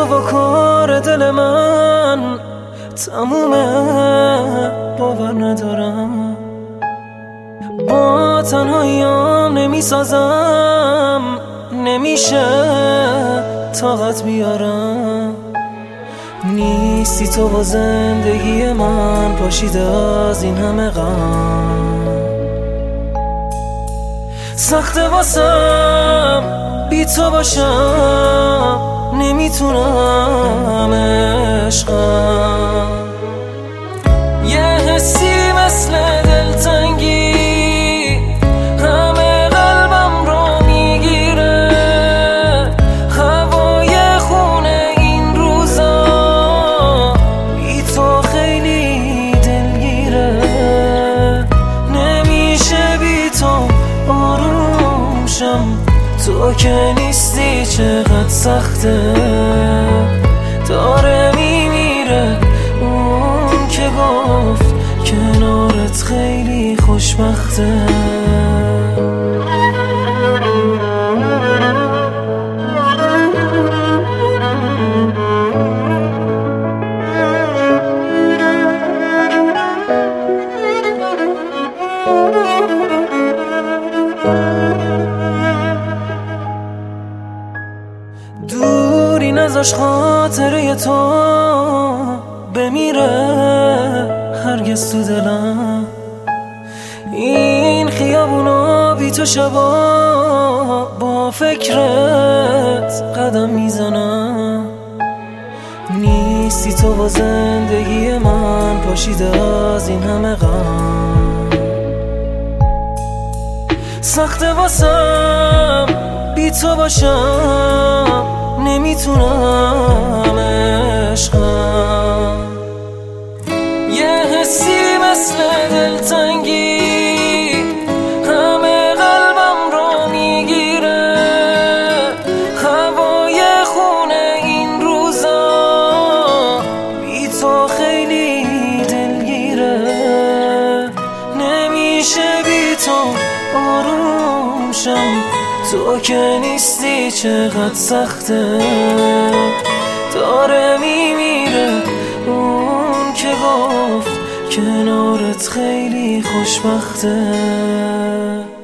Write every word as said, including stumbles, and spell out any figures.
و کار دل من تمومه، باور ندارم با تنهاییام نمی سازم، نمیشه طاقت بیارم. نیستی تو و زندگی من پاشیده از این همه غم. سخته واسم بی تو باشم، نمیتونم عشقم. یه حسی مثل دلتنگی همه قلبم رو میگیره، هوای خونه این روزا بی تو خیلی دلگیره. نمیشه بی تو آروم شم، تو که نیستی چقدر سخته. داره میمیره اون که گفت کنارت خیلی خوشبخته. دوری نذاش خاطره تو بمیره هرگز تو دلم. این خیابونا بی تو شبا با فکرت قدم میزنم. نیستی تو و زندگی من پاشیده از این همه غم. سخته واسم بی تو باشم، نمیتونم عشقم. یه حسی مثل دلتنگی همه قلبم رو میگیره، هوای خونه این روزا بی تو خیلی دلگیره. نمیشه بی تو آروم شم، تو که نیستی چقدر سخته. داره میمیره اون که گفت کنارت خیلی خوشبخته.